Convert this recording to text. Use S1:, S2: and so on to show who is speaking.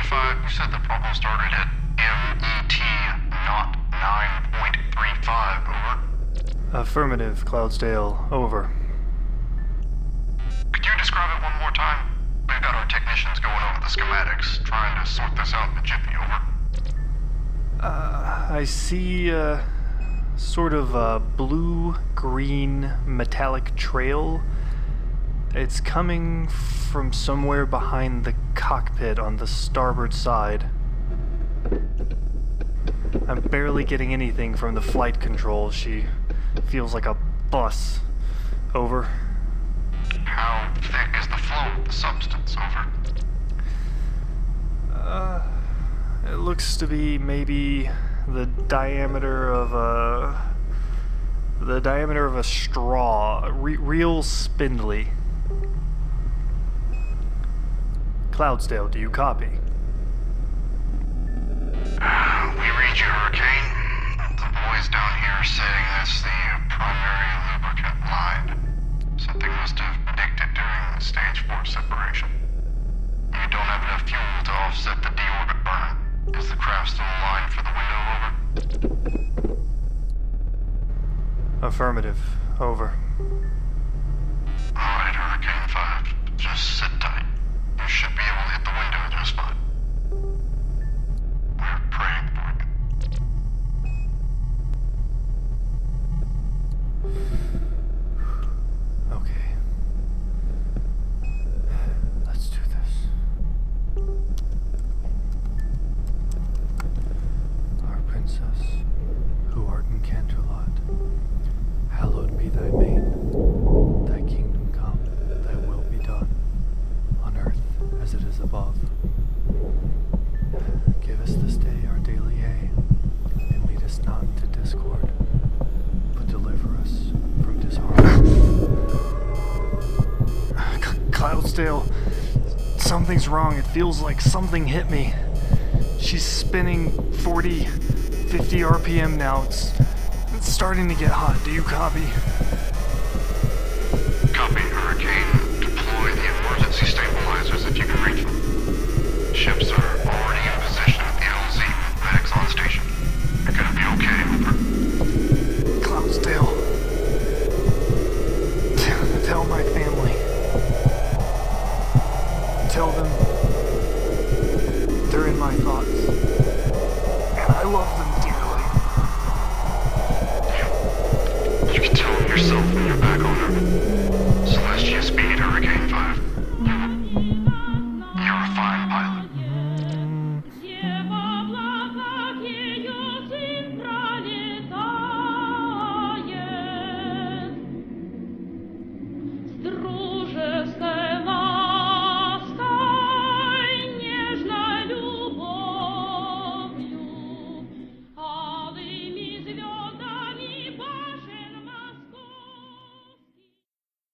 S1: 5, you said the problem started at MET not 9.35, over.
S2: Affirmative, Cloudsdale. Over.
S1: Could you describe it one more time? We've got our technicians going over the schematics, trying to sort this out in a jiffy, over.
S2: I see sort of a blue-green metallic trail. It's coming from somewhere behind the cockpit on the starboard side. I'm barely getting anything from the flight controls. She feels like a bus. Over.
S1: How thick is the flow of the substance, over?
S2: It looks to be maybe the diameter of a straw. Real spindly. Cloudsdale, do you copy?
S1: We read you, Hurricane. The boys down here are saying that's the primary lubricant line. Something must have addicted during the stage 4 separation. You don't have enough fuel to offset the deorbit burn. Is the craft still aligned for the window, over?
S2: Affirmative. Over.
S1: Alright, Hurricane 5. Just sit tight. You should be able to hit the window just fine. We're praying for you.
S2: Okay. Let's do this. Our princess, who art in Canterlot, hallowed be thy name. Thy kingdom come, thy will be done, on earth as it is above. Give us this day our daily hay, and lead us not into discord, but deliver us from disharmony. Cloudsdale, something's wrong. It feels like something hit me. She's spinning 40, 50 RPM now. It's starting to get hot. Do you copy?
S1: Copy, Hurricane. Deploy the emergency stabilizers if you can reach them. Ships are already in position at the LZ. Medics on station. You're gonna be okay, over.
S2: Cloudsdale. Tell my family. Tell them they're in my thoughts. And I love them dearly.
S1: You can tell them yourself when you're back on Earth. Celestia speaking.